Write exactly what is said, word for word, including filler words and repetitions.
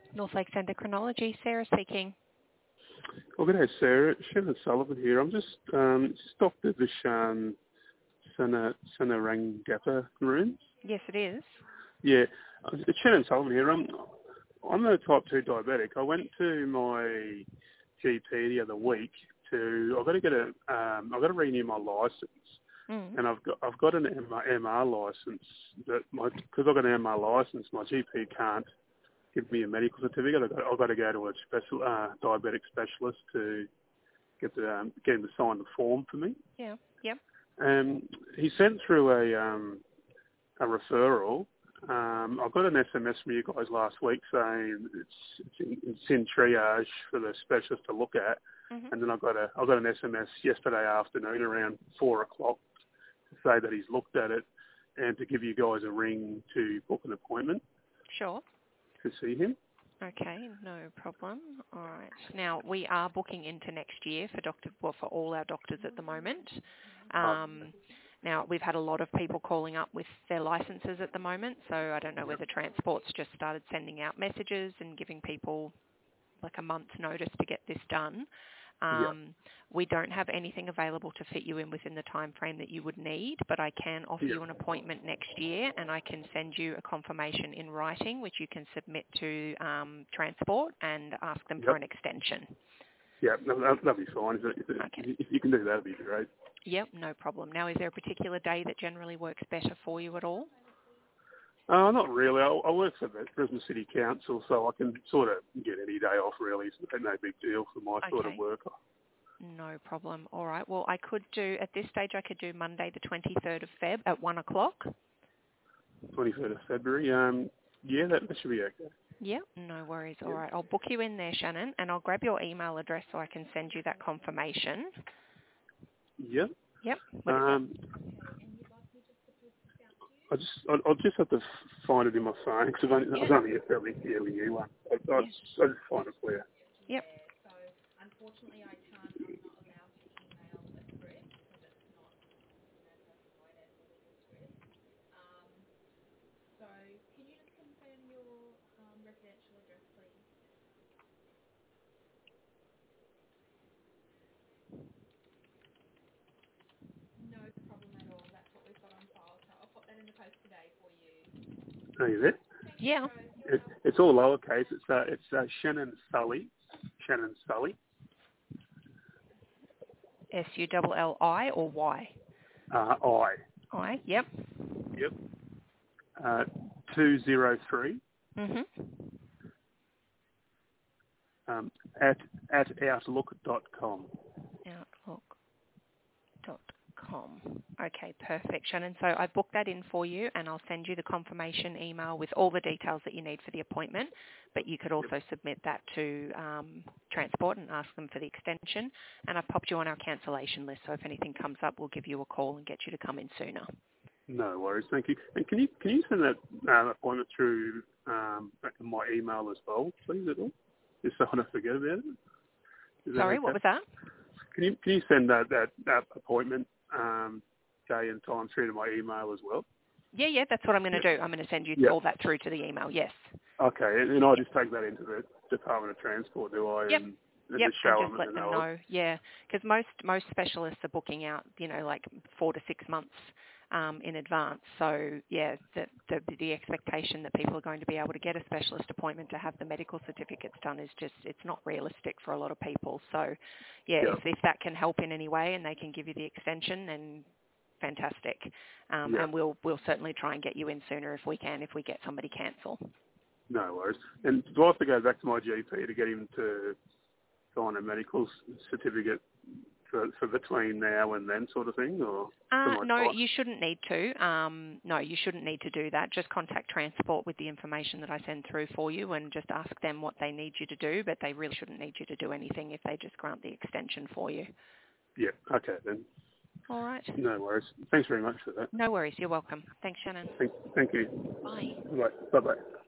North Lakes Endocrinology, Sarah speaking. Well, good day, Sarah. Shannon Sullivan here. I'm just, um, it's Doctor Vishan Sana, Sanarangappa Maroon. Yes, it is. Yeah, uh, it's Shannon Sullivan here. I'm, I'm a type two diabetic. I went to my G P the other week to, I've got to get a, um, I've got to renew my licence. Mm. And I've got I've got an M R licence that my because I've got an M R licence, my G P can't give me a medical certificate. I've got, I've got to go to a special uh, diabetic specialist to get the um, get him to sign the form for me. Yeah. Yep. Um, he sent through a um, a referral. Um, I got an S M S from you guys last week saying it's it's in, it's in triage for the specialist to look at, Mhm. and then I got a I got an S M S yesterday afternoon around four o'clock to say that he's looked at it and to give you guys a ring to book an appointment Sure. to see him. Okay, no problem. All right. Now we are booking into next year for doctor, well, for all our doctors at the moment. Oh, Um, now we've had a lot of people calling up with their licenses at the moment, so I don't know whether Transport's just started sending out messages and giving people like a month's notice to get this done. yeah, Um, we don't have anything available to fit you in within the time frame that you would need, but I can offer yeah, you an appointment next year, and I can send you a confirmation in writing, which you can submit to um, Transport and ask them for yep, an extension. yeah. No, that, that'd be fine. If, it, if, Okay. it, if you can do that, that'd be great. Yep, no problem. Now, is there a particular day that generally works better for you at all? Uh, not really. I, I work for the Brisbane City Council, so I can sort of get any day off, really. It's no big deal for my sort of Okay. work. No problem. All right. Well, I could do, at this stage, I could do Monday the twenty-third of Feb at one o'clock. twenty-third of February. Um, yeah, that, that should be okay. Yep, no worries. All Yeah. right, I'll book you in there, Shannon, and I'll grab your email address so I can send you that confirmation. Yeah. Yep. What is it? Um, I just, I, I'll just have to f- find it in my phone because I've only, Yeah. I've only a fairly, fairly new one. I, I, Yeah. just, I just find it for you. Yep. Are you there? Yeah. It, it's all lowercase. It's uh, it's uh, Shannon Sully. Shannon Sully. S U L L I or Y? Uh, I. I. Yep. Yep. Uh, two zero three Mhm. um, at at outlook dot com. Outlook dot com. Okay, perfect, Shannon. So I booked that in for you, and I'll send you the confirmation email with all the details that you need for the appointment. But you could Yep. also submit that to um, Transport and ask them for the extension. And I've popped you on our cancellation list, so if anything comes up, we'll give you a call and get you to come in sooner. No worries. Thank you. And can you can you send that uh, appointment through um, my email as well, please, at all? Just so I don't forget about it. Is that Sorry, what okay? was that? Can you can you send that that, that appointment um, day and time through to my email as well? Yeah, yeah, that's what I'm going to Yeah. do. I'm going to send you Yeah. all that through to the email, yes. Okay, and, and I'll just take that into the Department of Transport, do I? Yep. And, and Yep, just and show just them let and them know. know, yeah, because most most specialists are booking out, you know, like four to six months um, in advance. So yeah, the, the the expectation that people are going to be able to get a specialist appointment to have the medical certificates done is just it's not realistic for a lot of people. So yeah, Yeah. if if that can help in any way and they can give you the extension, then fantastic. Um, Yeah. and we'll we'll certainly try and get you in sooner if we can if we get somebody cancel. No worries. And do I have to go back to my G P to get him to sign a medical s- certificate for, for between now and then, sort of thing, or for Uh, my no, type? you shouldn't need to. Um, no, you shouldn't need to do that. Just contact Transport with the information that I send through for you and just ask them what they need you to do, but they really shouldn't need you to do anything if they just grant the extension for you. Yeah. Okay then. All right. No worries. Thanks very much for that. No worries. You're welcome. Thanks, Shannon. Thank, thank you. Bye. Right. Bye bye.